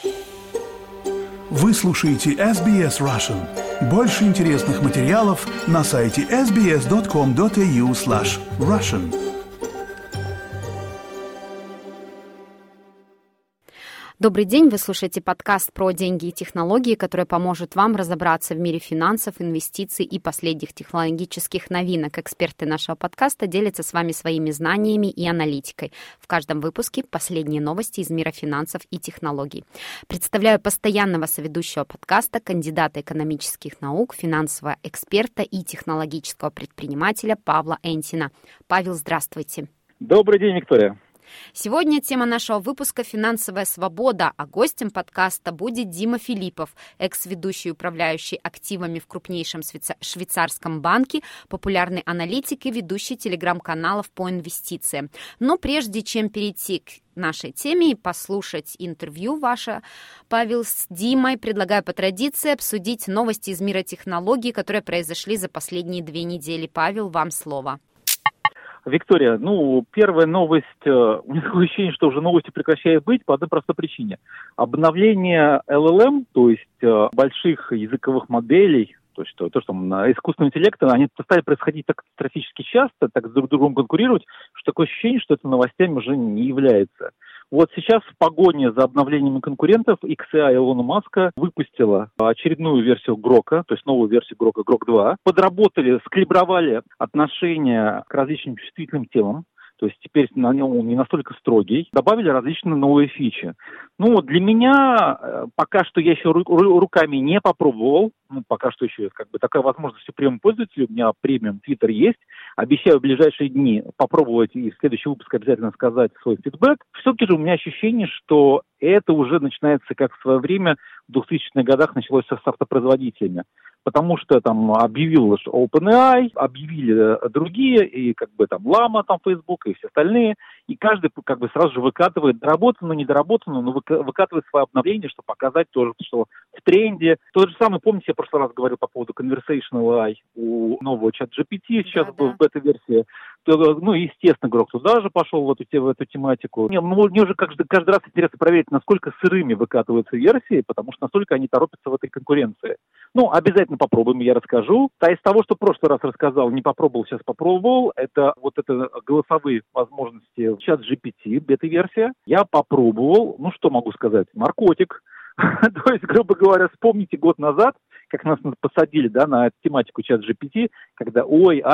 Вы слушаете SBS Russian. Больше интересных материалов на сайте sbs.com.au/russian. Добрый день, вы слушаете подкаст про деньги и технологии, который поможет вам разобраться в мире финансов, инвестиций и последних технологических новинок. Эксперты нашего подкаста делятся с вами своими знаниями и аналитикой. В каждом выпуске последние новости из мира финансов и технологий. Представляю постоянного соведущего подкаста, кандидата экономических наук, финансового эксперта и технологического предпринимателя Павла Энтина. Павел, здравствуйте. Добрый день, Виктория. Сегодня тема нашего выпуска «Финансовая свобода», а гостем подкаста будет Дима Филиппов, экс-ведущий, управляющий активами в крупнейшем швейцарском банке, популярный аналитик и ведущий телеграм-каналов по инвестициям. Но прежде чем перейти к нашей теме и послушать интервью ваше, Павел, с Димой, предлагаю по традиции обсудить новости из мира технологий, которые произошли за последние 2 недели. Павел, вам слово. Виктория, первая новость, у меня такое ощущение, что уже новости прекращают быть по одной простой причине. Обновление LLM, то есть больших языковых моделей, то есть то, что искусственного интеллекта, они стали происходить так катастрофически часто, так с друг другом конкурировать, что такое ощущение, что это новостями уже не является. Вот сейчас в погоне за обновлениями конкурентов XAI Илона Маска выпустила очередную версию Грока, то есть новую версию Грока, Грок 2. Подработали, скалибровали отношения к различным чувствительным темам. То есть теперь на нем он не настолько строгий. Добавили различные новые фичи. Для меня пока что я еще руками не попробовал. Пока что еще такая возможность у премиум пользователей. У меня премиум Twitter есть. Обещаю в ближайшие дни попробовать и в следующий выпуск обязательно сказать свой фидбэк. Все-таки же у меня ощущение, что это уже начинается, как в свое время в 2000-х годах началось с автопроизводителями. Потому что там объявил OpenAI, объявили другие, и Llama, Facebook и все остальные, и каждый сразу же выкатывает доработанную, недоработанную, но выкатывает свое обновление, чтобы показать тоже, что в тренде. Тот же самый, помните, я в прошлый раз говорил по поводу Conversational AI у нового ChatGPT, сейчас в бета-версии. Естественно, Грок туда же пошел, в эту тематику. Мне уже каждый раз интересно проверить, насколько сырыми выкатываются версии, потому что настолько они торопятся в этой конкуренции. Обязательно попробуем, я расскажу. Из того, что в прошлый раз рассказал, не попробовал, сейчас попробовал, это голосовые возможности ChatGPT, бета-версия. Я попробовал, что могу сказать, наркотик. То есть, грубо говоря, вспомните год назад, как нас посадили, на тематику ChatGPT, когда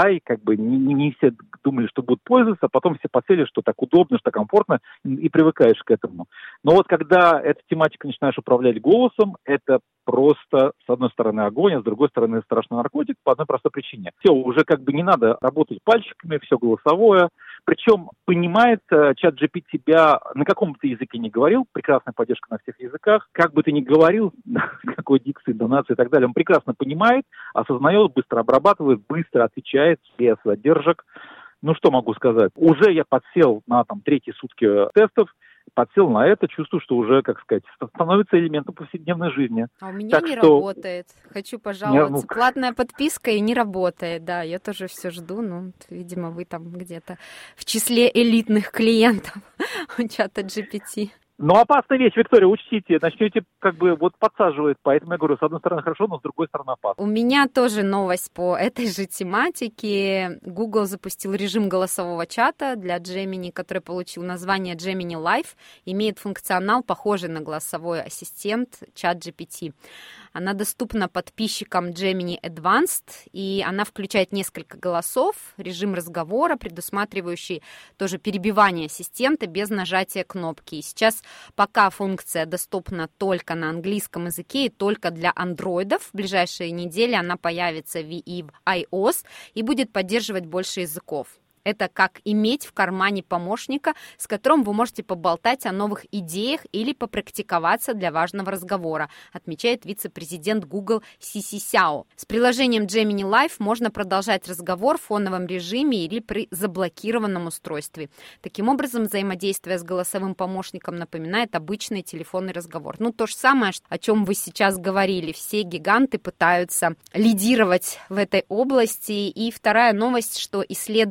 не все думали, что будут пользоваться, а потом все подсели, что так удобно, что комфортно, и привыкаешь к этому. Но когда эта тематика начинаешь управлять голосом, это просто, с одной стороны, огонь, а с другой стороны, страшный наркотик по одной простой причине. Все, уже не надо работать пальчиками, все голосовое. Причем понимает ChatGPT тебя, на каком бы ты языке ни говорил, прекрасная поддержка на всех языках, как бы ты ни говорил, какой дикции, донации и так далее, он прекрасно понимает, осознает, быстро обрабатывает, быстро отвечает, без задержек. Что могу сказать? Уже я подсел на 3-й сутки тестов, подсел на это, чувствую, что уже, становится элементом повседневной жизни. А у меня не работает. Хочу пожаловаться. Платная подписка и не работает. Да, я тоже все жду. Видимо, вы там где-то в числе элитных клиентов у чата GPT. Опасная вещь, Виктория, учтите, начнете подсаживать, поэтому я говорю, с одной стороны хорошо, но с другой стороны опасно. У меня тоже новость по этой же тематике. Google запустил режим голосового чата для Gemini, который получил название Gemini Live, имеет функционал, похожий на голосовой ассистент ChatGPT. Она доступна подписчикам Gemini Advanced, и она включает несколько голосов, режим разговора, предусматривающий тоже перебивание ассистента без нажатия кнопки. И сейчас пока функция доступна только на английском языке и только для андроидов. В ближайшие недели она появится и в iOS и будет поддерживать больше языков. Это как иметь в кармане помощника, с которым вы можете поболтать о новых идеях или попрактиковаться для важного разговора, отмечает вице-президент Google Сиси Сяо. С приложением Gemini Live можно продолжать разговор в фоновом режиме или при заблокированном устройстве. Таким образом, взаимодействие с голосовым помощником напоминает обычный телефонный разговор. То же самое, о чем вы сейчас говорили. Все гиганты пытаются лидировать в этой области. И вторая новость, что исследователи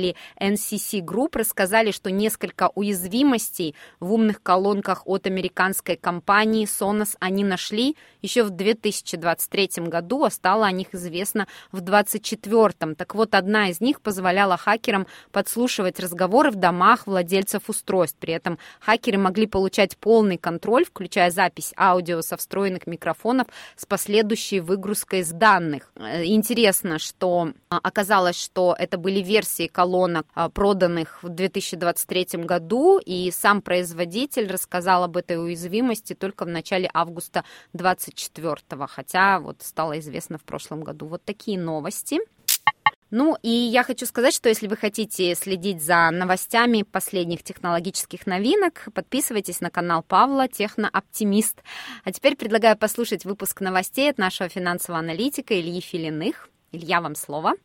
исследователи NCC Group рассказали, что несколько уязвимостей в умных колонках от американской компании Sonos они нашли еще в 2023 году, а стало о них известно в 2024. Так вот, одна из них позволяла хакерам подслушивать разговоры в домах владельцев устройств. При этом хакеры могли получать полный контроль, включая запись аудио со встроенных микрофонов с последующей выгрузкой из данных. Интересно, что оказалось, что это были версии колонок, проданных в 2023 году, и сам производитель рассказал об этой уязвимости только в начале августа 2024, хотя вот стало известно в прошлом году. Вот такие новости. Ну и я хочу сказать, что если вы хотите следить за новостями последних технологических новинок, подписывайтесь на канал Павла «Технооптимист». А теперь предлагаю послушать выпуск новостей от нашего финансового аналитика Ильи Филиных. Илья, вам слово.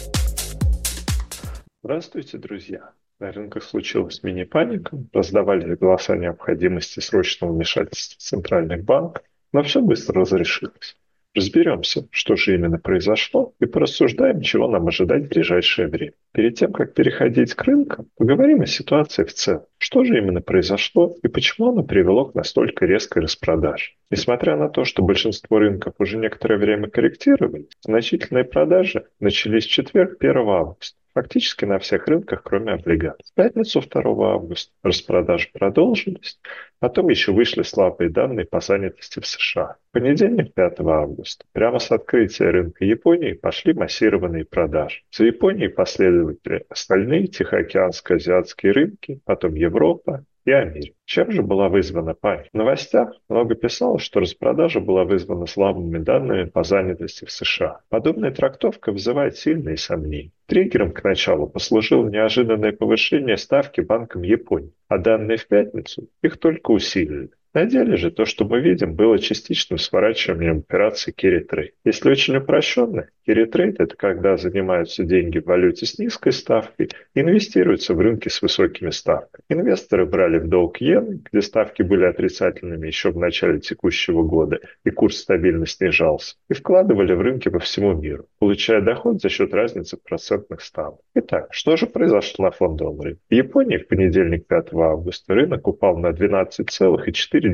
Здравствуйте, друзья. На рынках случилась мини-паника, раздавались голоса необходимости срочного вмешательства центральных банков, но все быстро разрешилось. Разберемся, что же именно произошло, и порассуждаем, чего нам ожидать в ближайшее время. Перед тем, как переходить к рынкам, поговорим о ситуации в целом. Что же именно произошло и почему оно привело к настолько резкой распродаже? Несмотря на то, что большинство рынков уже некоторое время корректировали, значительные продажи начались в четверг, 1 августа. Фактически на всех рынках, кроме облигаций. В пятницу 2 августа распродажи продолжились, потом еще вышли слабые данные по занятости в США. В понедельник, 5 августа, прямо с открытия рынка Японии пошли массированные продажи. За Японией последовали остальные тихоокеанско-азиатские рынки, потом Европа и Америка. Чем же была вызвана паника? В новостях много писалось, что распродажа была вызвана слабыми данными по занятости в США. Подобная трактовка вызывает сильные сомнения. Триггером к началу послужило неожиданное повышение ставки Банком Японии, а данные в пятницу их только усилили. На деле же то, что мы видим, было частичным сворачиванием операции carry trade. Если очень упрощенно, carry trade – это когда занимаются деньги в валюте с низкой ставкой и инвестируются в рынки с высокими ставками. Инвесторы брали в долг иены, где ставки были отрицательными еще в начале текущего года и курс стабильно снижался, и вкладывали в рынки по всему миру, получая доход за счет разницы процентных ставок. Итак, что же произошло на фондовом рынке? В Японии в понедельник, 5 августа, рынок упал на 12,4%.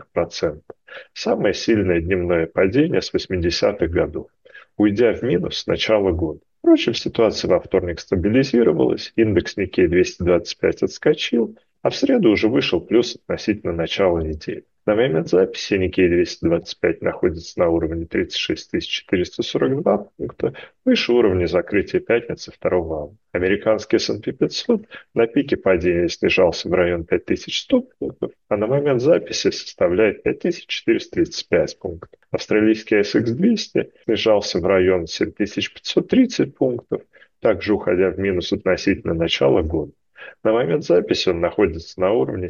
Самое сильное дневное падение с 80-х годов, уйдя в минус с начала года. Впрочем, ситуация во вторник стабилизировалась, индекс Nikkei 225 отскочил, а в среду уже вышел плюс относительно начала недели. На момент записи Nikkei 225 находится на уровне 36 442 пункта, выше уровня закрытия пятницы 2 августа. Американский S&P 500 на пике падения снижался в район 5100 пунктов, а на момент записи составляет 5435 пунктов. Австралийский SX 200 снижался в район 7530 пунктов, также уходя в минус относительно начала года. На момент записи он находится на уровне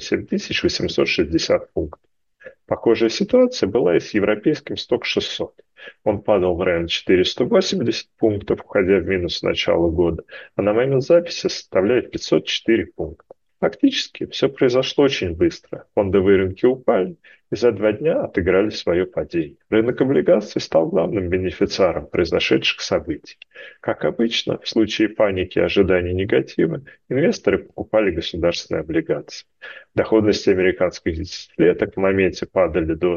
7860 пунктов. Похожая ситуация была и с европейским сток 600. Он падал в район 480 пунктов, уходя в минус с начала года, а на момент записи составляет 504 пункта. Фактически все произошло очень быстро. Фондовые рынки упали и за 2 дня отыграли свое падение. Рынок облигаций стал главным бенефициаром произошедших событий. Как обычно, в случае паники и ожидания негатива, инвесторы покупали государственные облигации. Доходности американских десятилеток в моменте падали до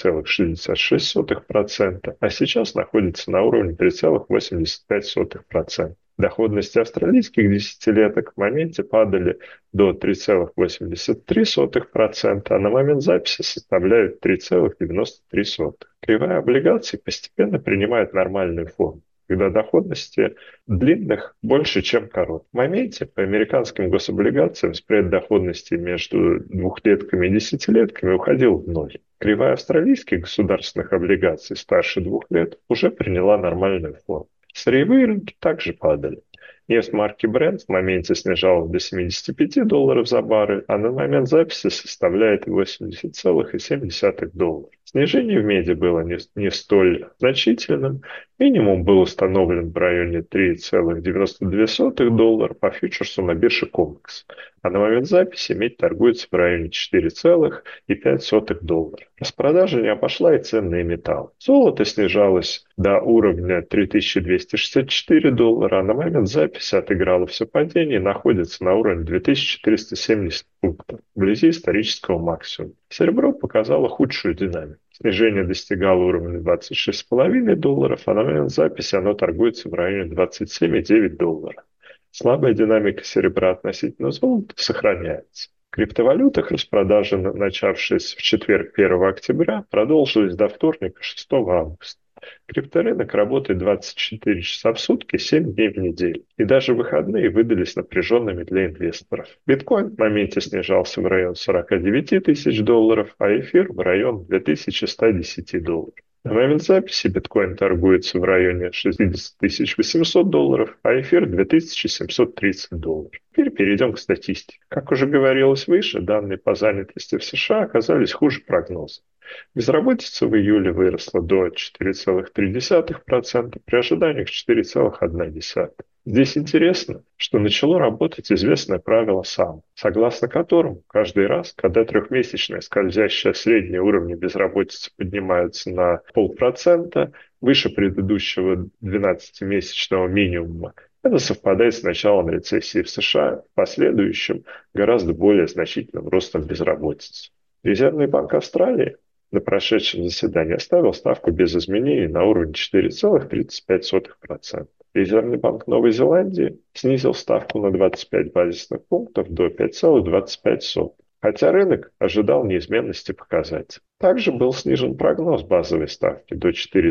3,66%, а сейчас находятся на уровне 3,85%. Доходности австралийских десятилеток в моменте падали до 3,83%, а на момент записи составляют 3,93%. Кривая облигаций постепенно принимает нормальную форму, когда доходности длинных больше, чем коротких. В моменте по американским гособлигациям спред доходности между двухлетками и десятилетками уходил в ноль. Кривая австралийских государственных облигаций старше 2 лет уже приняла нормальную форму. Сырьевые рынки также падали. Нефть марки Brent в моменте снижалась до $75 за баррель, а на момент записи составляет $80,7. Снижение в меди было не столь значительным. Минимум был установлен в районе $3,92 по фьючерсу на бирже Комекс, а на момент записи медь торгуется в районе $4,05. Распродажа не обошла и ценные металлы. Золото снижалось до уровня $3,264, а на момент записи отыграло все падение и находится на уровне 2470 пунктов, вблизи исторического максимума. Серебро показало худшую динамику. Снижение достигало уровня $26,5, а на момент записи оно торгуется в районе $27,9. Слабая динамика серебра относительно золота сохраняется. В криптовалютах распродажи, начавшиеся в четверг 1 октября, продолжились до вторника 6 августа. Крипторынок работает 24 часа в сутки, 7 дней в неделю. И даже выходные выдались напряженными для инвесторов. Биткоин в моменте снижался в район $49 тысяч, а эфир в район $2110. На момент записи биткоин торгуется в районе $60 800, а эфир $2730. Теперь перейдем к статистике. Как уже говорилось выше, данные по занятости в США оказались хуже прогноза. Безработица в июле выросла до 4,3%, при ожиданиях 4,1%. Здесь интересно, что начало работать известное правило САМ, согласно которому каждый раз, когда трехмесячная скользящая средняя уровни безработицы поднимаются на 0,5%, выше предыдущего 12-месячного минимума, это совпадает с началом рецессии в США, последующим гораздо более значительным ростом безработицы. Резервный банк Австралии на прошедшем заседании оставил ставку без изменений на уровне 4,35%. Резервный банк Новой Зеландии снизил ставку на 25 базисных пунктов до 5,25%, хотя рынок ожидал неизменности показателей. Также был снижен прогноз базовой ставки до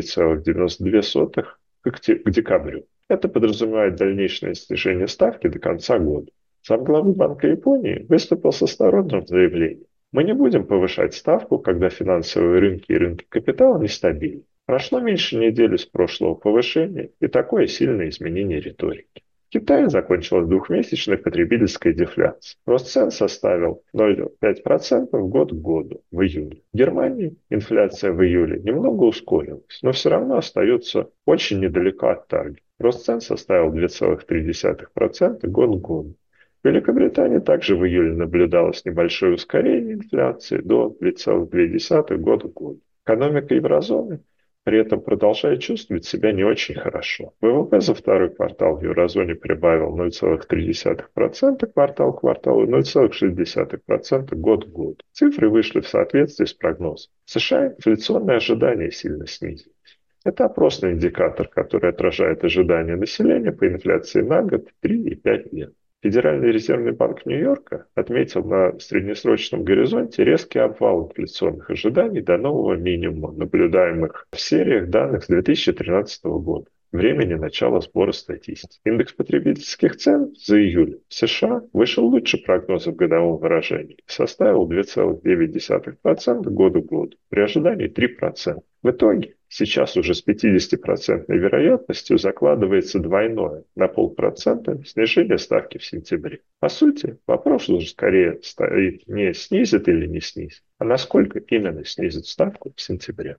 4,92% к декабрю. Это подразумевает дальнейшее снижение ставки до конца года. Замглавы Банка Японии выступил с осторожным заявлением. Мы не будем повышать ставку, когда финансовые рынки и рынки капитала нестабильны. Прошло меньше недели с прошлого повышения и такое сильное изменение риторики. В Китае закончилась двухмесячная потребительская дефляция. Рост цен составил 0,5% год к году в июле. В Германии инфляция в июле немного ускорилась, но все равно остается очень недалеко от таргета. Рост цен составил 2,3% год к году. В Великобритании также в июле наблюдалось небольшое ускорение инфляции до 2,2% год к году. Экономика еврозоны при этом продолжает чувствовать себя не очень хорошо. ВВП за второй квартал в еврозоне прибавил 0,3% квартал к кварталу и 0,6% год к году. Цифры вышли в соответствии с прогнозом. В США инфляционные ожидания сильно снизились. Это опросный индикатор, который отражает ожидания населения по инфляции на год, 3 и 5 лет. Федеральный резервный банк Нью-Йорка отметил на среднесрочном горизонте резкий обвал инфляционных ожиданий до нового минимума, наблюдаемых в сериях данных с 2013 года, времени начала сбора статистики. Индекс потребительских цен за июль в США вышел лучше прогноза в годовом выражении и составил 2,9% года к году, при ожидании 3%. В итоге сейчас уже с 50% вероятностью закладывается двойное на 0,5% снижение ставки в сентябре. По сути, вопрос уже скорее стоит не снизит или не снизит, а насколько именно снизит ставку в сентябре.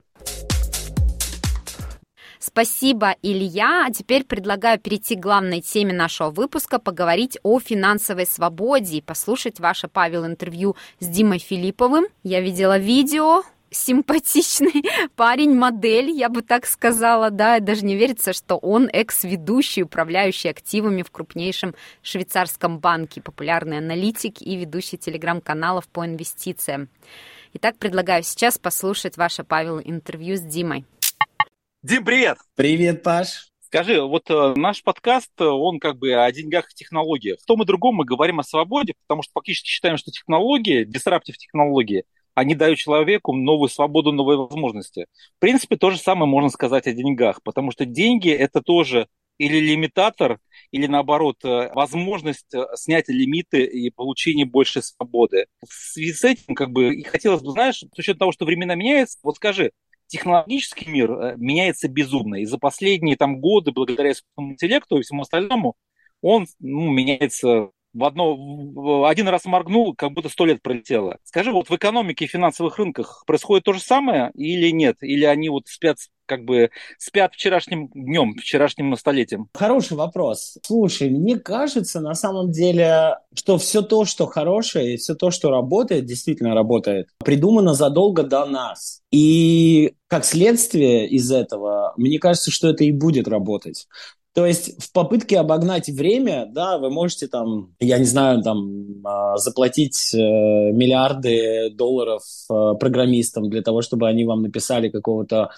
Спасибо, Илья. А теперь предлагаю перейти к главной теме нашего выпуска, поговорить о финансовой свободе и послушать ваше, Павел, интервью с Димой Филипповым. Я видела видео. Симпатичный парень-модель, я бы так сказала, да, даже не верится, что он экс-ведущий, управляющий активами в крупнейшем швейцарском банке, популярный аналитик и ведущий телеграм-каналов по инвестициям. Итак, предлагаю сейчас послушать ваше, Павел, интервью с Димой. Дим, привет! Привет, Паш! Скажи, вот наш подкаст, он как бы о деньгах и технологиях. В том и другом мы говорим о свободе, потому что фактически считаем, что технологии, дисраптив технологии, они дают человеку новую свободу, новые возможности. В принципе, то же самое можно сказать о деньгах, потому что деньги – это тоже или лимитатор, или, наоборот, возможность снять лимиты и получения большей свободы. В связи с этим, как бы, и хотелось бы, знаешь, с учетом того, что времена меняются, вот скажи, технологический мир меняется безумно, и за последние годы, благодаря искусственному интеллекту и всему остальному, он меняется один раз моргнул, как будто 100 лет пролетело. Скажи, вот в экономике и финансовых рынках происходит то же самое или нет? Или они вот спят вчерашним днем, вчерашним столетием? Хороший вопрос. Слушай, мне кажется, на самом деле, что все то, что хорошее, и все то, что работает, действительно работает, придумано задолго до нас. И как следствие из этого, мне кажется, что это и будет работать. То есть в попытке обогнать время, да, вы можете там, я не знаю, там заплатить миллиарды долларов программистам для того, чтобы они вам написали какого-то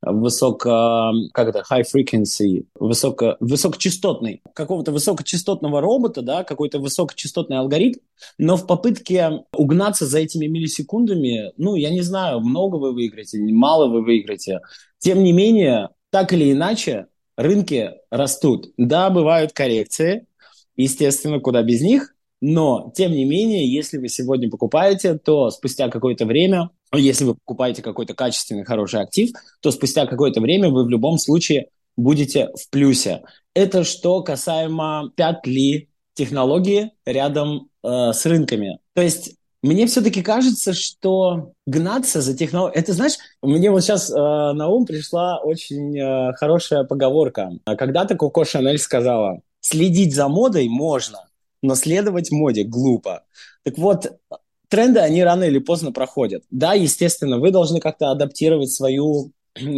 high frequency, высокочастотный, какого-то высокочастотного робота, да, какой-то высокочастотный алгоритм, но в попытке угнаться за этими миллисекундами, ну, я не знаю, много вы выиграете, мало вы выиграете. Тем не менее, так или иначе, рынки растут. Да, бывают коррекции, естественно, куда без них, но, тем не менее, если вы сегодня покупаете, то спустя какое-то время, если вы покупаете какой-то качественный, хороший актив, то спустя какое-то время вы в любом случае будете в плюсе. Это что касаемо пятли технологии рядом с рынками. То есть мне все-таки кажется, что гнаться за технологией... Это, знаешь, мне вот сейчас на ум пришла очень хорошая поговорка. Когда-то Коко Шанель сказала, следить за модой можно, но следовать моде глупо. Так вот, тренды, они рано или поздно проходят. Да, естественно, вы должны как-то адаптировать свой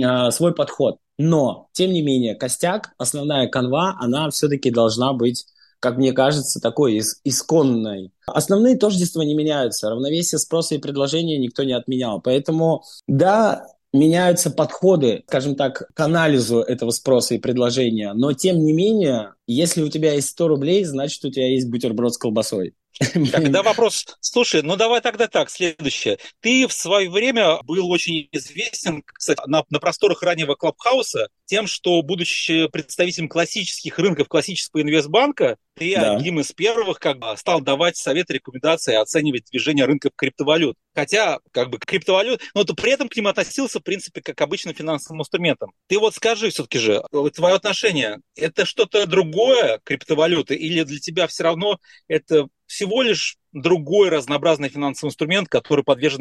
подход. Но, тем не менее, костяк, основная канва, она все-таки должна быть, как мне кажется, такой исконной. Основные тождества не меняются. Равновесие спроса и предложения никто не отменял. Поэтому, да, меняются подходы, скажем так, к анализу этого спроса и предложения. Но, тем не менее, если у тебя есть 100 рублей, значит, у тебя есть бутерброд с колбасой. Тогда вопрос, слушай, ну давай тогда так, следующее. Ты в свое время был очень известен, кстати, на просторах раннего Клабхауса тем, что, будучи представителем классических рынков, классического инвестбанка, ты одним из первых стал давать советы, рекомендации, оценивать движение рынков криптовалют. Хотя, криптовалют, но ты при этом к ним относился, в принципе, как к обычным финансовым инструментам. Ты вот скажи все-таки же, твое отношение, это что-то другое, криптовалюты, или для тебя все равно это всего лишь другой разнообразный финансовый инструмент, который подвержен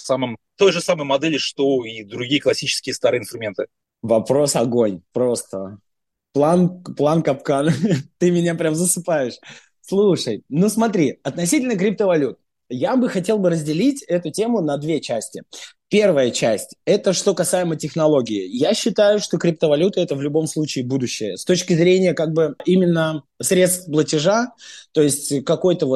той же самой модели, что и другие классические старые инструменты? Вопрос огонь, просто. План капкан. Ты меня прям засыпаешь. Слушай, ну смотри, относительно криптовалют, я бы хотел разделить эту тему на две части. Первая часть – это что касаемо технологии. Я считаю, что криптовалюта – это в любом случае будущее. С точки зрения именно средств платежа, то есть какой-то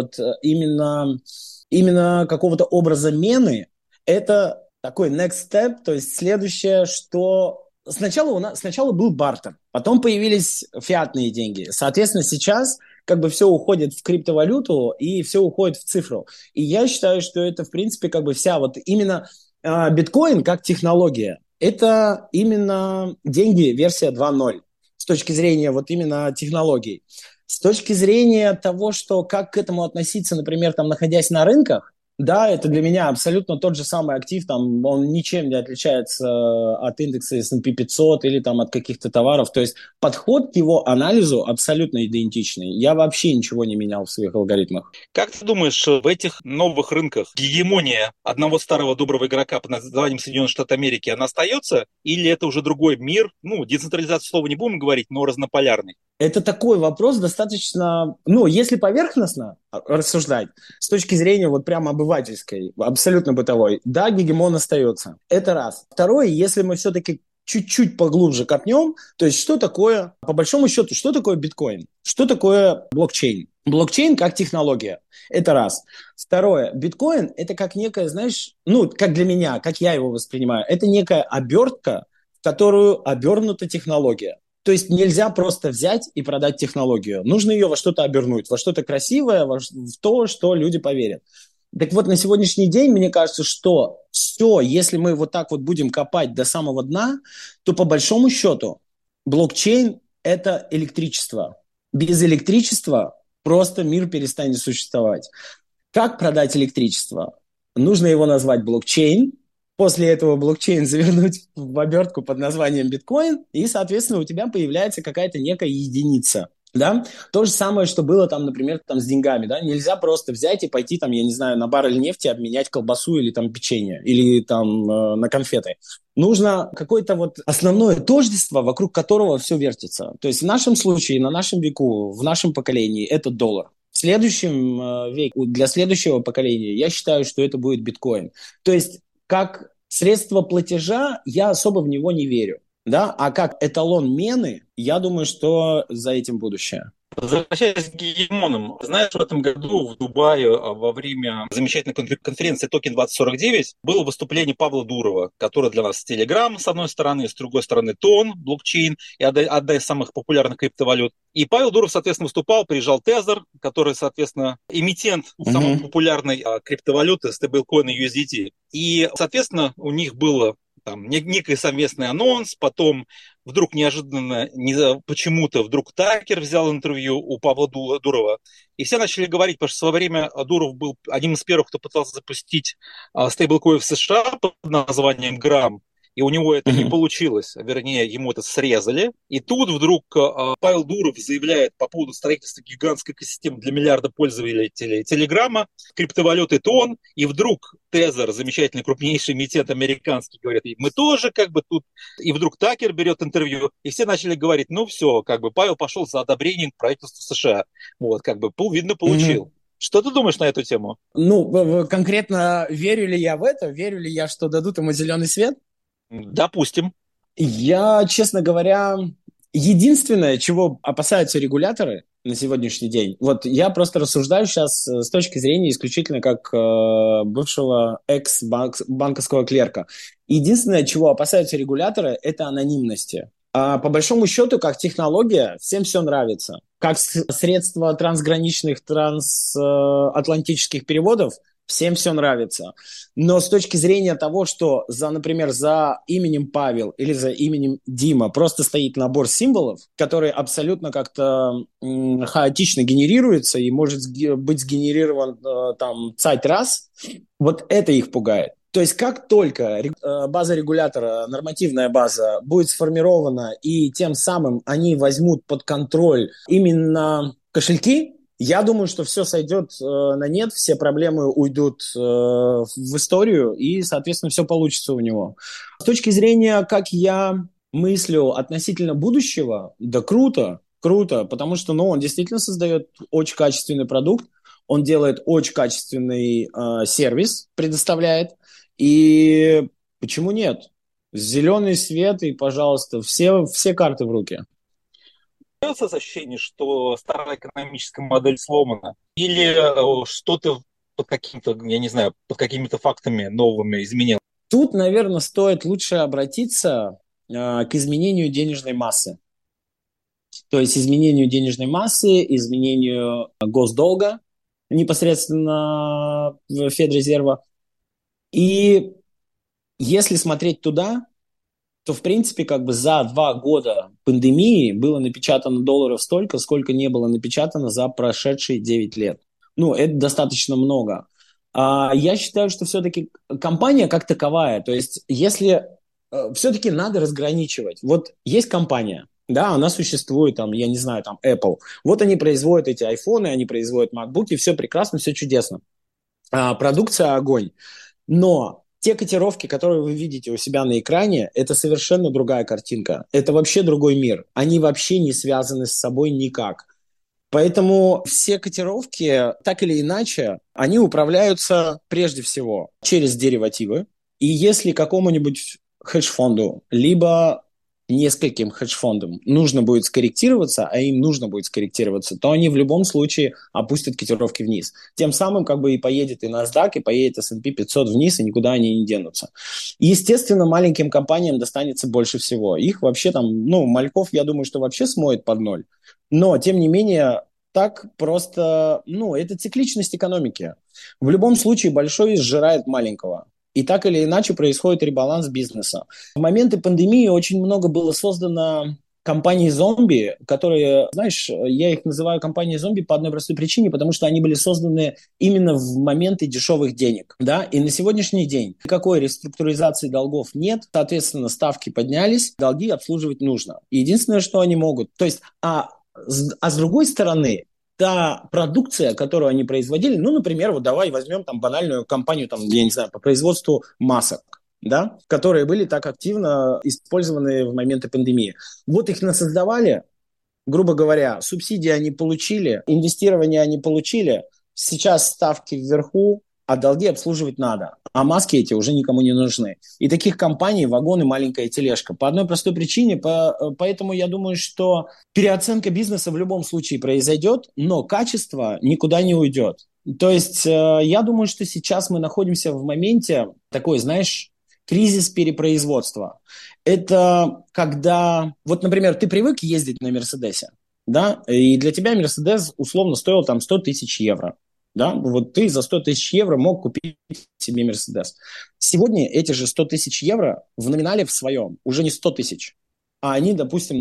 именно какого-то образа мены, это такой next step, то есть следующее, что сначала был бартер, потом появились фиатные деньги. Соответственно, сейчас все уходит в криптовалюту и все уходит в цифру. И я считаю, что это, в принципе, вся именно биткоин как технология. Это именно деньги версия 2.0 с точки зрения именно технологий. С точки зрения того, что как к этому относиться, например, находясь на рынках, да, это для меня абсолютно тот же самый актив, он ничем не отличается от индекса S&P 500 или от каких-то товаров. То есть подход к его анализу абсолютно идентичный. Я вообще ничего не менял в своих алгоритмах. Как ты думаешь, в этих новых рынках гегемония одного старого доброго игрока под названием Соединенные Штаты Америки, она остается? Или это уже другой мир? Децентрализацию слова не будем говорить, но разнополярный. Это такой вопрос достаточно, если поверхностно рассуждать, с точки зрения прямо обывательской, абсолютно бытовой, да, гегемон остается. Это раз. Второе, если мы все-таки чуть-чуть поглубже копнем, то есть что такое, по большому счету, что такое биткоин? Что такое блокчейн? Блокчейн как технология. Это раз. Второе, биткоин это как некая, как для меня, как я его воспринимаю, это некая обертка, в которую обернута технология. То есть нельзя просто взять и продать технологию. Нужно ее во что-то обернуть, во что-то красивое, в то, что люди поверят. Так вот, на сегодняшний день, мне кажется, что все, если мы будем копать до самого дна, то по большому счету блокчейн – это электричество. Без электричества просто мир перестанет существовать. Как продать электричество? Нужно его назвать блокчейн. После этого блокчейн завернуть в обертку под названием биткоин, и, соответственно, у тебя появляется какая-то некая единица. Да? То же самое, что было там, например, там с деньгами, да, нельзя просто взять и пойти там, я не знаю, на баррель нефти обменять колбасу или там печенье, или там на конфеты. Нужно какое-то вот основное тождество, вокруг которого все вертится. То есть в нашем случае, на нашем веку, в нашем поколении это доллар. В следующем веке, для следующего поколения, я считаю, что это будет биткоин. То есть как средство платежа я особо в него не верю. Да, а как эталон мены, я думаю, что за этим будущее. Возвращаясь к гегемонам, знаешь, в этом году в Дубае во время замечательной конференции Токен 2049 было выступление Павла Дурова, который для нас Telegram с одной стороны, с другой стороны Тон, блокчейн и одна из самых популярных криптовалют. И Павел Дуров, соответственно, выступал, приезжал Тезер, который, соответственно, эмитент самой популярной криптовалюты стейблкоина USDT. И, соответственно, у них было там некий совместный анонс, потом вдруг неожиданно, почему-то вдруг Такер взял интервью у Павла Дурова, и все начали говорить, потому что в свое время Дуров был одним из первых, кто пытался запустить стейблкоин в США под названием Грамм, и у него это не получилось, вернее, ему это срезали. И тут вдруг Павел Дуров заявляет по поводу строительства гигантской экосистемы для миллиарда пользователей Телеграма, криптовалюты Тон, и вдруг Тезер, замечательный крупнейший эмитент американский, говорит, мы тоже как бы тут, и вдруг Такер берет интервью, и все начали говорить, ну все, как бы Павел пошел за одобрением к правительству США. Вот, как бы, видно, получил. Что ты думаешь на эту тему? Ну, конкретно верю ли я в это? Верю ли я, что дадут ему зеленый свет? Допустим. Я, честно говоря, единственное, чего опасаются регуляторы на сегодняшний день, вот я просто рассуждаю сейчас с точки зрения исключительно как бывшего экс-банковского клерка. Единственное, чего опасаются регуляторы, это анонимности. А по большому счету, как технология, всем все нравится. Как средство трансграничных, трансатлантических переводов, всем все нравится. Но с точки зрения того, что, например, за именем Павел или за именем Дима просто стоит набор символов, который абсолютно как-то хаотично генерируется и может быть сгенерирован там цать раз, вот это их пугает. То есть как только база регулятора, нормативная база будет сформирована и тем самым они возьмут под контроль именно кошельки, я думаю, что все сойдет на нет, все проблемы уйдут в историю, и, соответственно, все получится у него. С точки зрения, как я мыслю относительно будущего, да круто, потому что, он действительно создает очень качественный продукт, он делает очень качественный сервис, предоставляет, и почему нет? Зеленый свет, и, пожалуйста, все карты в руки. Остается ощущение, что старая экономическая модель сломана? Или что-то под каким-то, я не знаю, под какими-то фактами новыми изменилось? Тут, наверное, стоит лучше обратиться к изменению денежной массы. То есть изменению денежной массы, изменению госдолга непосредственно Федрезерва. И если смотреть туда, то, в принципе, как бы за 2 года пандемии было напечатано долларов столько, сколько не было напечатано за прошедшие 9 лет. Это достаточно много. Я считаю, что все-таки компания как таковая, то есть если все-таки надо разграничивать. Вот есть компания, да, она существует, там, я не знаю, там, Apple. Вот они производят эти айфоны, они производят MacBook, все прекрасно, все чудесно. Продукция огонь. Но те котировки, которые вы видите у себя на экране, это совершенно другая картинка. Это вообще другой мир. Они вообще не связаны с собой никак. Поэтому все котировки, так или иначе, они управляются прежде всего через деривативы. И если какому-нибудь хедж-фонду, либо нескольким хедж-фондам нужно будет скорректироваться, а им нужно будет скорректироваться, то они в любом случае опустят котировки вниз. Тем самым как бы и поедет и NASDAQ, и поедет S&P 500 вниз, и никуда они не денутся. Естественно, маленьким компаниям достанется больше всего. Их вообще там, мальков, я думаю, что вообще смоет под ноль. Но, тем не менее, так просто, это цикличность экономики. В любом случае большой сжирает маленького. И так или иначе происходит ребаланс бизнеса. В моменты пандемии очень много было создано компаний-зомби, которые, знаешь, я их называю компании-зомби по одной простой причине, потому что они были созданы именно в моменты дешевых денег. Да? И на сегодняшний день никакой реструктуризации долгов нет, соответственно, ставки поднялись, долги обслуживать нужно. И единственное, что они могут, то есть, А с другой стороны, та продукция, которую они производили, ну, например, вот давай возьмем там банальную компанию, там, я не знаю, по производству масок, да, которые были так активно использованы в моменты пандемии. Вот их насоздавали, грубо говоря, субсидии они получили, инвестирование они получили, сейчас ставки вверху, а долги обслуживать надо. А маски эти уже никому не нужны. И таких компаний вагон и маленькая тележка. По одной простой причине, поэтому я думаю, что переоценка бизнеса в любом случае произойдет, но качество никуда не уйдет. То есть я думаю, что сейчас мы находимся в моменте такой, знаешь, кризис перепроизводства. Это когда, вот, например, ты привык ездить на Мерседесе, да, и для тебя Мерседес условно стоил там 100 тысяч евро. Да? Вот ты за 100 тысяч евро мог купить себе Мерседес. Сегодня эти же 100 тысяч евро в номинале в своем уже не 100 тысяч, а они, допустим,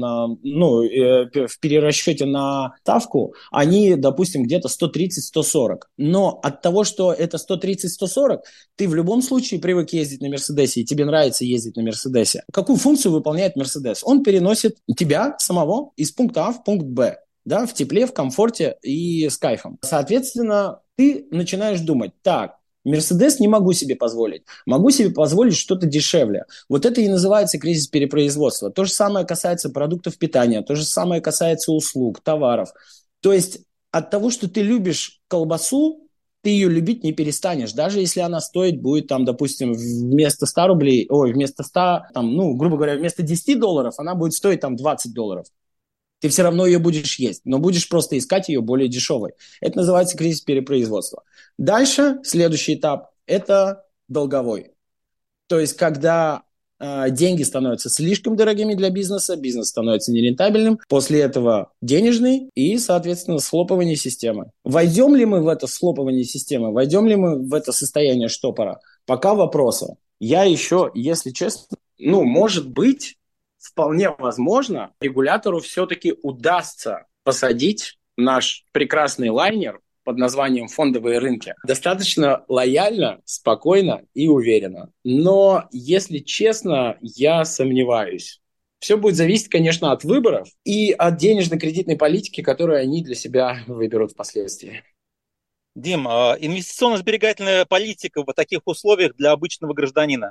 в перерасчете на ставку, они, допустим, где-то 130-140. Но от того, что это 130-140, ты в любом случае привык ездить на Мерседесе, и тебе нравится ездить на Мерседесе. Какую функцию выполняет Мерседес? Он переносит тебя самого из пункта А в пункт Б. Да, в тепле, в комфорте и с кайфом. Соответственно, ты начинаешь думать, так, Мерседес не могу себе позволить. Могу себе позволить что-то дешевле. Вот это и называется кризис перепроизводства. То же самое касается продуктов питания, то же самое касается услуг, товаров. То есть от того, что ты любишь колбасу, ты ее любить не перестанешь. Даже если она стоит будет, там, допустим, вместо 100 рублей, вместо 100, там, грубо говоря, вместо 10 долларов, она будет стоить там 20 долларов. Ты все равно ее будешь есть, но будешь просто искать ее более дешевой. Это называется кризис перепроизводства. Дальше, следующий этап, это долговой. То есть, когда деньги становятся слишком дорогими для бизнеса, бизнес становится нерентабельным, после этого денежный и, соответственно, схлопывание системы. Войдем ли мы в это схлопывание системы, войдем ли мы в это состояние штопора? Пока вопросы. Я еще, если честно, может быть, вполне возможно, регулятору все-таки удастся посадить наш прекрасный лайнер под названием фондовые рынки достаточно лояльно, спокойно и уверенно. Но, если честно, я сомневаюсь. Все будет зависеть, конечно, от выборов и от денежно-кредитной политики, которую они для себя выберут впоследствии. Дим, инвестиционно-сберегательная политика в таких условиях для обычного гражданина?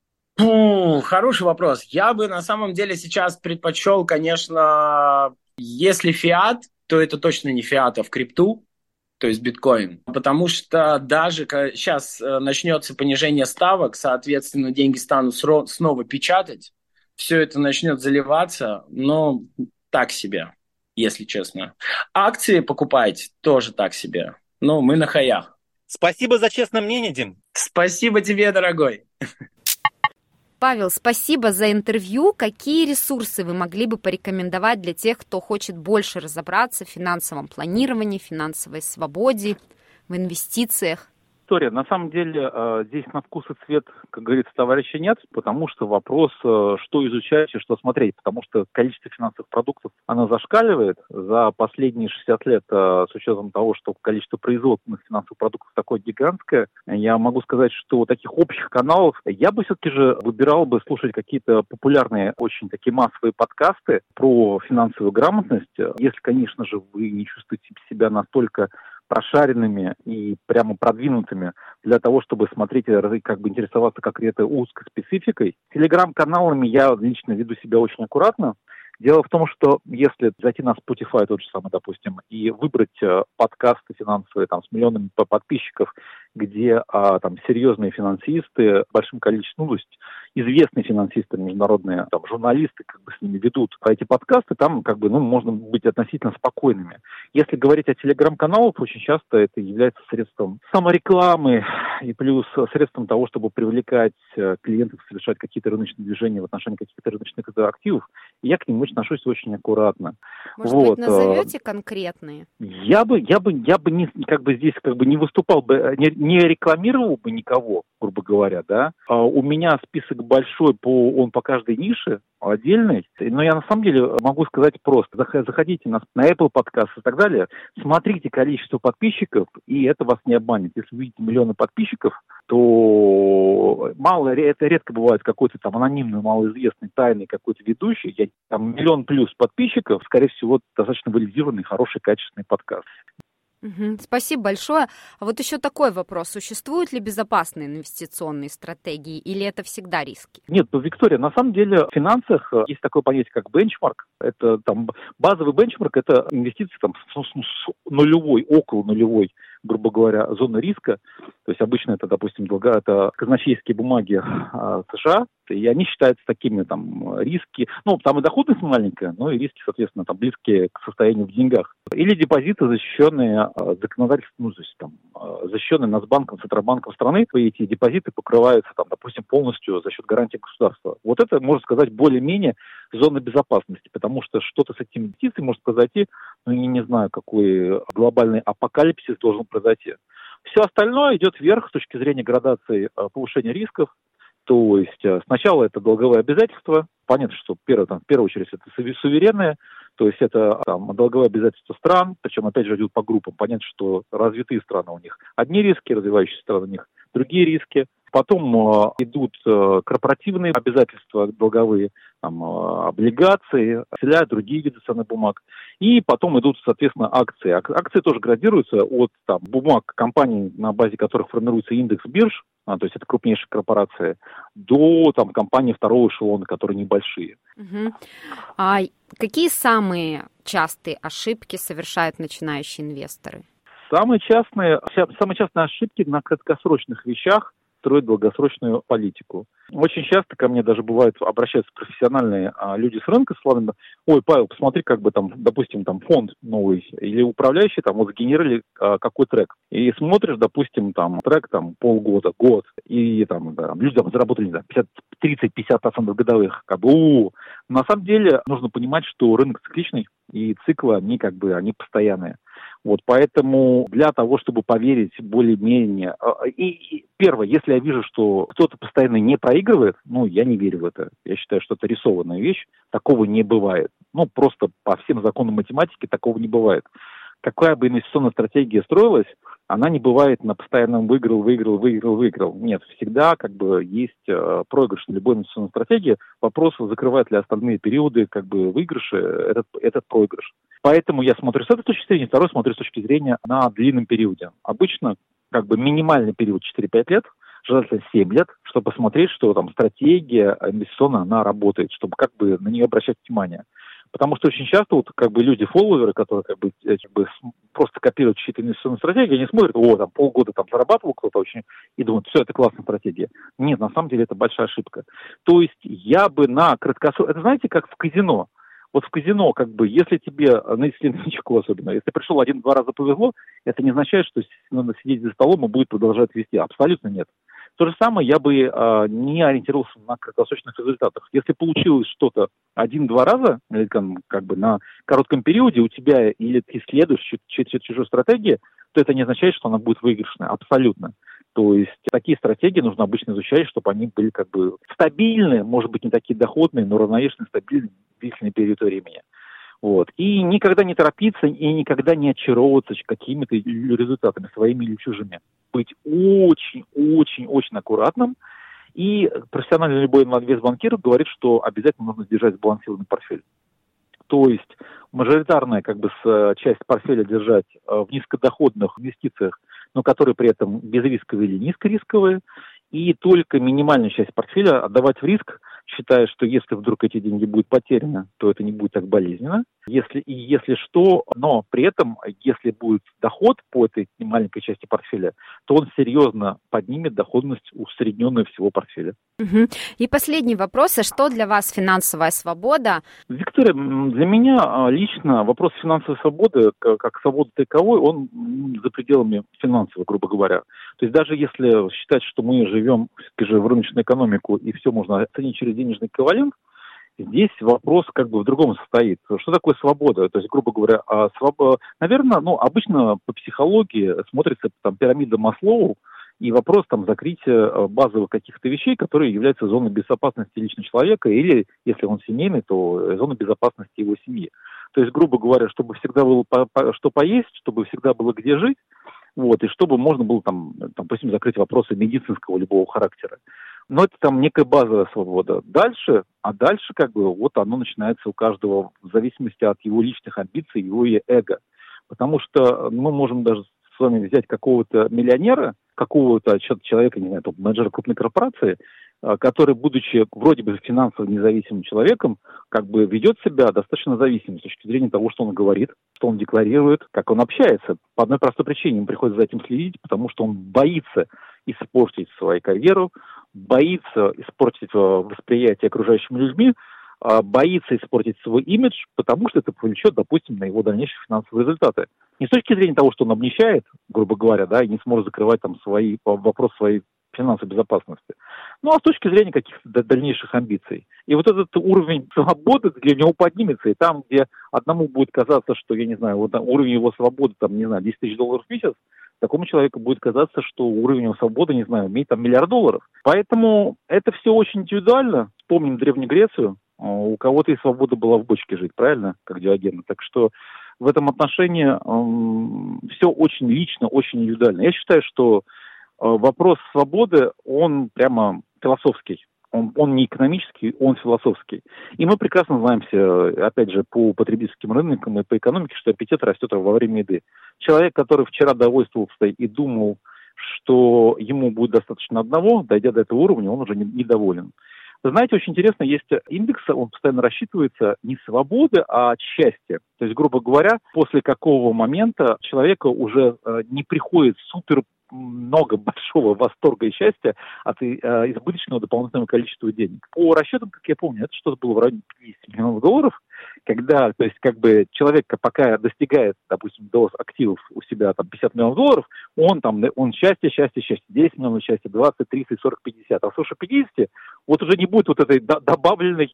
Хороший вопрос. Я бы на самом деле сейчас предпочел, конечно, если фиат, то это точно не фиат, а в крипту, то есть биткоин. Потому что даже сейчас начнется понижение ставок, соответственно, деньги станут снова печатать, все это начнет заливаться, но так себе, если честно. Акции покупать тоже так себе. Но мы на хаях. Спасибо за честное мнение, Дим. Спасибо тебе, дорогой. Павел, спасибо за интервью. Какие ресурсы вы могли бы порекомендовать для тех, кто хочет больше разобраться в финансовом планировании, финансовой свободе, в инвестициях? История. На самом деле здесь на вкус и цвет, как говорится, товарища нет, потому что вопрос, что изучать и что смотреть, потому что количество финансовых продуктов, оно зашкаливает за последние 60 лет, с учетом того, что количество производственных финансовых продуктов такое гигантское. Я могу сказать, что таких общих каналов я бы все-таки же выбирал бы слушать какие-то популярные, очень такие массовые подкасты про финансовую грамотность, если, конечно же, вы не чувствуете себя настолько прошаренными и прямо продвинутыми для того, чтобы смотреть и как бы интересоваться какой-то узкой спецификой. Телеграм-каналами я лично веду себя очень аккуратно. Дело в том, что если зайти на Spotify тот же самый, допустим, и выбрать подкасты финансовые там, с миллионами подписчиков, где там серьезные финансисты, большим количеством, то есть известные финансисты, международные там, журналисты как бы с ними ведут эти подкасты, там как бы можно быть относительно спокойными. Если говорить о телеграм-каналах, очень часто это является средством саморекламы и плюс средством того, чтобы привлекать клиентов, совершать какие-то рыночные движения в отношении каких-то рыночных активов. И я к ним отношусь очень аккуратно. Может быть, назовете конкретные? Я бы не, как бы здесь как бы не выступал бы, не рекламировал бы никого, грубо говоря, да. У меня список большой, он по каждой нише отдельный, но я на самом деле могу сказать просто. Заходите на Apple Podcast и так далее, смотрите количество подписчиков, и это вас не обманет. Если вы видите миллионы подписчиков, то это редко бывает какой-то там анонимный, малоизвестный, тайный какой-то ведущий. Там 1 миллион плюс подписчиков, скорее всего, достаточно валидированный, хороший, качественный подкаст. Спасибо большое. А вот еще такой вопрос. Существуют ли безопасные инвестиционные стратегии или это всегда риски? Нет, Виктория, на самом деле в финансах есть такое понятие, как бенчмарк. Это там базовый бенчмарк, это инвестиции там с нулевой, около нулевой, грубо говоря, зоны риска. То есть обычно это, допустим, это казначейские бумаги США, и они считаются такими там риски. Ну, там и доходность маленькая, но и риски, соответственно, там близкие к состоянию в деньгах. Или депозиты, защищенные законодательством, ну, то есть там защищенные Нацбанком, Центробанком страны. И эти депозиты покрываются там, допустим, полностью за счет гарантии государства. Вот это, можно сказать, более-менее зона безопасности, потому что что-то с этими инвестициями может произойти, но я не знаю, какой глобальный апокалипсис должен произойти. Все остальное идет вверх с точки зрения градации повышения рисков. То есть сначала это долговые обязательства. Понятно, что в первую очередь это суверенные, то есть это там, долговые обязательства стран, причем опять же идут по группам. Понятно, что развитые страны у них одни риски, развивающиеся страны у них другие риски. Потом идут корпоративные обязательства долговые, там, облигации, другие виды ценных бумаг. И потом идут, соответственно, акции. Акции тоже градируются от там, бумаг компаний, на базе которых формируется индекс бирж, то есть это крупнейшие корпорации, до там, компаний второго эшелона, которые небольшие. А какие самые частые ошибки совершают начинающие инвесторы? Самые частые ошибки на краткосрочных вещах строить долгосрочную политику. Очень часто ко мне даже бывает обращаются профессиональные люди с рынка с словами: ой, Павел, посмотри, как бы там, допустим, там фонд новый или управляющий там вот сгенерировали какой трек. И смотришь, допустим, там трек там полгода, год, и там люди там заработали, не знаю, 30-50% годовых. На самом деле нужно понимать, что рынок цикличный, и циклы, они постоянные. Вот, поэтому для того, чтобы поверить более-менее... И первое, если я вижу, что кто-то постоянно не проигрывает, я не верю в это. Я считаю, что это рисованная вещь. Такого не бывает. Просто по всем законам математики такого не бывает. Какая бы инвестиционная стратегия строилась, она не бывает на постоянном выиграл. Нет, всегда есть проигрыш на любой инвестиционной стратегии. Вопрос, закрывают ли остальные периоды выигрыши этот проигрыш. Поэтому я смотрю с этой точки зрения, второй смотрю с точки зрения на длинном периоде. Обычно минимальный период 4-5 лет, желательно 7 лет, чтобы посмотреть, что там стратегия инвестиционная, она работает, чтобы на нее обращать внимание. Потому что очень часто люди-фолловеры, которые просто копируют чьи-то инвестиционные стратегии, они смотрят: там полгода там зарабатывал кто-то очень, и думают: все, это классная стратегия. Нет, на самом деле это большая ошибка. То есть я бы на краткосрочном... Это знаете, как в казино. Вот в казино, если тебе, если новичку особенно, если пришел 1-2 раза повезло, это не означает, что надо сидеть за столом и будет продолжать вести. Абсолютно нет. То же самое я бы не ориентировался на краткосрочных результатах. Если получилось что-то 1-2 раза, на коротком периоде у тебя, или ты следуешь чужой стратегии, то это не означает, что она будет выигрышная. Абсолютно. То есть такие стратегии нужно обычно изучать, чтобы они были стабильные, может быть, не такие доходные, но равновесные, стабильные в длительный период времени. Вот. И никогда не торопиться, и никогда не очаровываться какими-то результатами, своими или чужими. Быть очень-очень-очень аккуратным. И профессиональный любой инвестбанкир говорит, что обязательно нужно держать сбалансированный портфель. То есть мажоритарная часть портфеля держать в низкодоходных инвестициях, но которые при этом безрисковые или низкорисковые, и только минимальную часть портфеля отдавать в риск, считая, что если вдруг эти деньги будут потеряны, то это не будет так болезненно. Если что, но при этом, если будет доход по этой маленькой части портфеля, то он серьезно поднимет доходность, усредненную всего портфеля. И последний вопрос. А что для вас финансовая свобода? Виктория, для меня лично вопрос финансовой свободы, как свободы таковой, он за пределами финансовой, грубо говоря. То есть даже если считать, что мы живем все-таки же в рыночную экономику и все можно оценить через денежный эквивалент, здесь вопрос в другом состоит. Что такое свобода? То есть, грубо говоря, наверное, обычно по психологии смотрится пирамида Маслоу, и вопрос там закрытия базовых каких-то вещей, которые являются зоной безопасности лично человека, или, если он семейный, то зона безопасности его семьи. То есть, грубо говоря, чтобы всегда было что поесть, чтобы всегда было где жить, вот, и чтобы можно было там, допустим, закрыть вопросы медицинского любого характера. Но это там некая базовая свобода. Дальше как бы вот оно начинается у каждого в зависимости от его личных амбиций, его эго. Потому что мы можем даже с вами взять какого-то миллионера, какого-то человека, не знаю, топ-менеджера крупной корпорации, который, будучи вроде бы финансово независимым человеком, как бы ведет себя достаточно зависимым с точки зрения того, что он говорит, что он декларирует, как он общается. По одной простой причине ему приходится за этим следить, потому что он боится испортить свою карьеру, боится испортить восприятие окружающими людьми, боится испортить свой имидж, потому что это повлечет, допустим, на его дальнейшие финансовые результаты. Не с точки зрения того, что он обнищает, грубо говоря, да, и не сможет закрывать там вопрос своей финансовой безопасности, ну, а с точки зрения каких-то дальнейших амбиций. И вот этот уровень свободы для него поднимется, и там, где одному будет казаться, что, я не знаю, вот уровень его свободы, там, не знаю, $10 тысяч в месяц, такому человеку будет казаться, что уровень его свободы, не знаю, имеет там $1 миллиард. Поэтому это все очень индивидуально. Вспомним Древнюю Грецию. У кого-то и свобода была в бочке жить, правильно, как Диогена. Так что в этом отношении все очень лично, очень индивидуально. Я считаю, что вопрос свободы, он прямо философский. Он не экономический, он философский. И мы прекрасно знаем все, опять же, по потребительским рынкам и по экономике, что аппетит растет во время еды. Человек, который вчера довольствовался и думал, что ему будет достаточно одного, дойдя до этого уровня, он уже недоволен. Вы знаете, очень интересно, есть индекс, он постоянно рассчитывается не свободы, а счастья. То есть, грубо говоря, после какого момента человеку уже не приходит супер много большого восторга и счастья от избыточного дополнительного количества денег. По расчетам, как я помню, это что-то было в районе $50 миллионов, когда, то есть, как бы человек, пока достигает, допустим, до активов у себя там $50 миллионов, он счастье, 10 миллионов счастья, 20, 30, 40, 50. А слушай, 50, вот уже не будет вот этой добавленной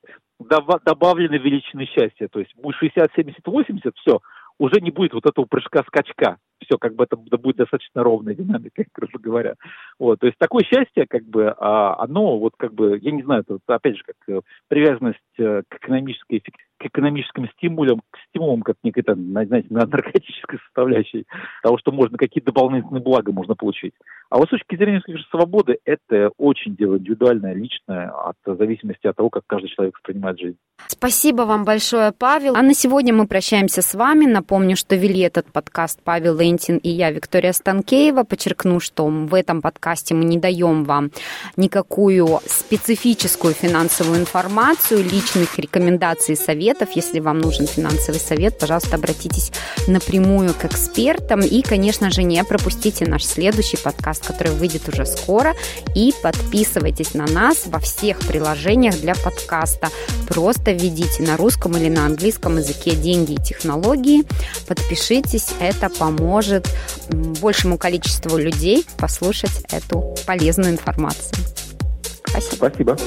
величины счастья. То есть будет 60, 70, 80, все, уже не будет вот этого прыжка-скачка. Все, как бы это будет достаточно ровная динамика, грубо говоря. Вот, то есть такое счастье, как бы, оно, вот как бы, я не знаю, это опять же, как привязанность к экономическим стимулам, как некой, знаете, наркотической составляющей того, что можно какие-то дополнительные блага можно получить. А вот с точки зрения свободы, это очень дело индивидуальное, личное, в зависимости от того, как каждый человек воспринимает жизнь. Спасибо вам большое, Павел. А на сегодня мы прощаемся с вами. Напомню, что вели этот подкаст Павел Лентин и я, Виктория Станкеева. Подчеркну, что в этом подкасте мы не даем вам никакую специфическую финансовую информацию, личных рекомендаций и советов. Если вам нужен финансовый совет, пожалуйста, обратитесь напрямую к экспертам. И, конечно же, не пропустите наш следующий подкаст, который выйдет уже скоро. И подписывайтесь на нас во всех приложениях для подкаста. Просто введите на русском или на английском языке «Деньги и технологии». Подпишитесь, это поможет большему количеству людей послушать эту полезную информацию. Спасибо.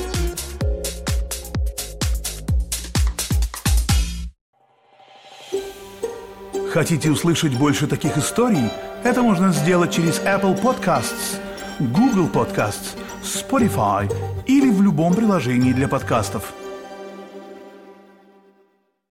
Хотите услышать больше таких историй? Это можно сделать через Apple Podcasts, Google Podcasts, Spotify или в любом приложении для подкастов.